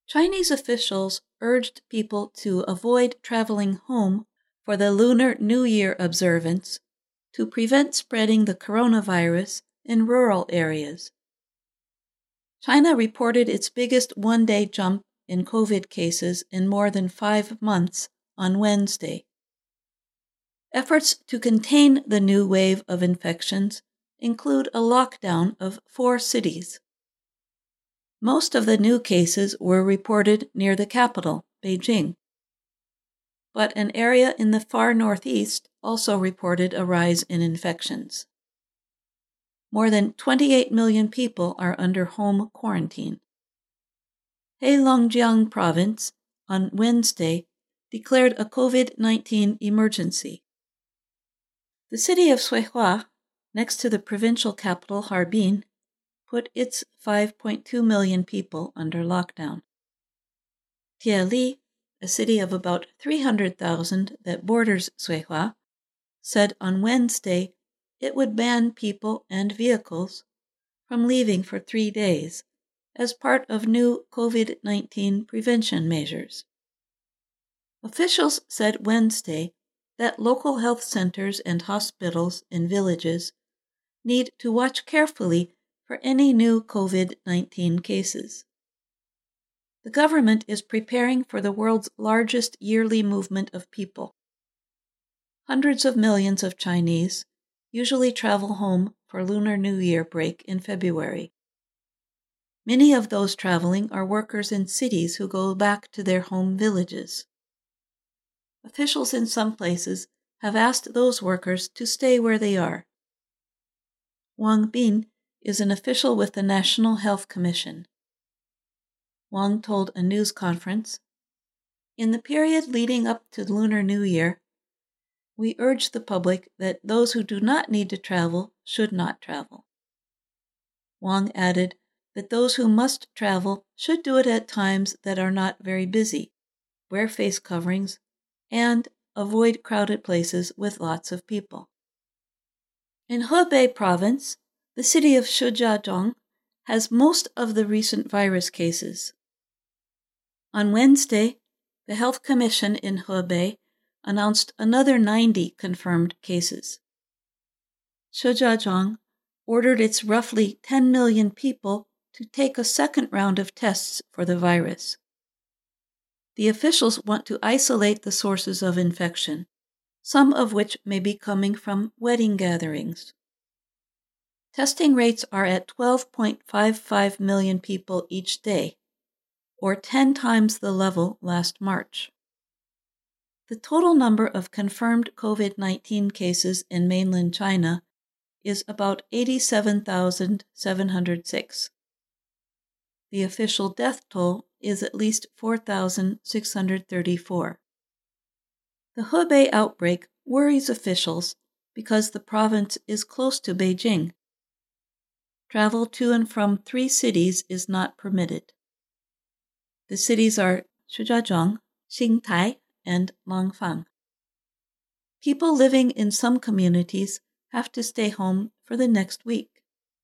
Chinese officials urged people to avoid traveling home for the Lunar New Year observance to prevent spreading the coronavirus in rural areas. China reported its biggest one-day jump in COVID cases in more than 5 months on Wednesday. Efforts to contain the new wave of infections include a lockdown of 4 cities. Most of the new cases were reported near the capital, Beijing. But an area in the far northeast also reported a rise in infections. More than 28 million people are under home quarantine. Heilongjiang Province, on Wednesday, declared a COVID-19 emergency. The city of Suihua, next to the provincial capital Harbin, put its 5.2 million people under lockdown. Tieli, a city of about 300,000 that borders Suihua, said on Wednesday it would ban people and vehicles from leaving for 3 days as part of new COVID-19 prevention measures. Officials said Wednesday that local health centers and hospitals in villages need to watch carefully for any new COVID-19 cases. The government is preparing for the world's largest yearly movement of people. Hundreds of millions of Chinese usually travel home for Lunar New Year break in February. Many of those traveling are workers in cities who go back to their home villages. Officials in some places have asked those workers to stay where they are. Wang Bin is an official with the National Health Commission. Wang told a news conference, "In the period leading up to Lunar New Year, we urge the public that those who do not need to travel should not travel." Wang added that those who must travel should do it at times that are not very busy, wear face coverings, and avoid crowded places with lots of people. In Hebei Province, the city of Shijiazhuang has most of the recent virus cases. On Wednesday, the Health Commission in Hebei announced another 90 confirmed cases. Shijiazhuang ordered its roughly 10 million people to take a second round of tests for the virus. The officials want to isolate the sources of infection, some of which may be coming from wedding gatherings. Testing rates are at 12.55 million people each day, or 10 times the level last March. The total number of confirmed COVID-19 cases in mainland China is about 87,706. The official death toll is at least 4,634. The Hebei outbreak worries officials because the province is close to Beijing. Travel to and from 3 cities is not permitted. The cities are Shijiazhuang, Xingtai, and Langfang. People living in some communities have to stay home for the next week.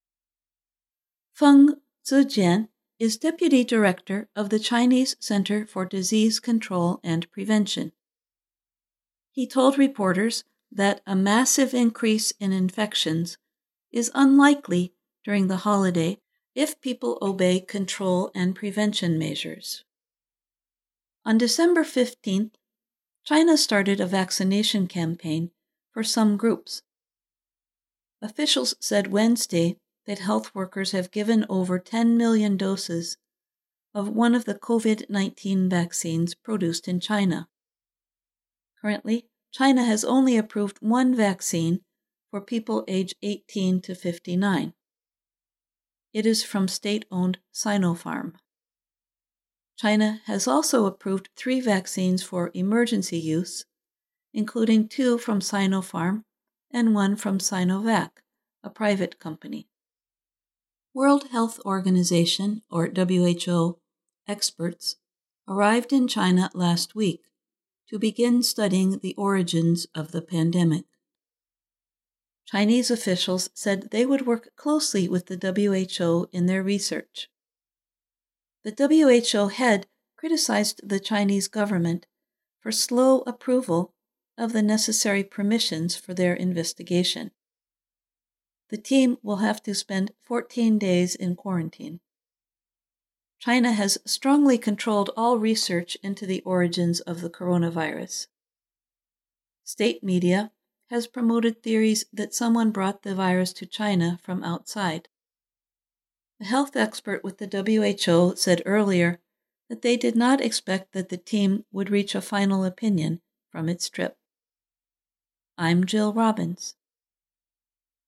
Feng Zijian is Deputy Director of the Chinese Center for Disease Control and Prevention. He told reporters that a massive increase in infections is unlikely during the holiday if people obey control and prevention measures. On December 15th, China started a vaccination campaign for some groups. Officials said Wednesday that health workers have given over 10 million doses of one of the COVID-19 vaccines produced in China. Currently, China has only approved one vaccine for people aged 18 to 59. It is from state-owned Sinopharm. China has also approved 3 vaccines for emergency use, including 2 from Sinopharm and 1 from Sinovac, a private company. World Health Organization, or WHO, experts arrived in China last week to begin studying the origins of the pandemic. Chinese officials said they would work closely with the WHO in their research. The WHO head criticized the Chinese government for slow approval of the necessary permissions for their investigation. The team will have to spend 14 days in quarantine. China has strongly controlled all research into the origins of the coronavirus. State media has promoted theories that someone brought the virus to China from outside. A health expert with the WHO said earlier that they did not expect that the team would reach a final opinion from its trip. I'm Jill Robbins.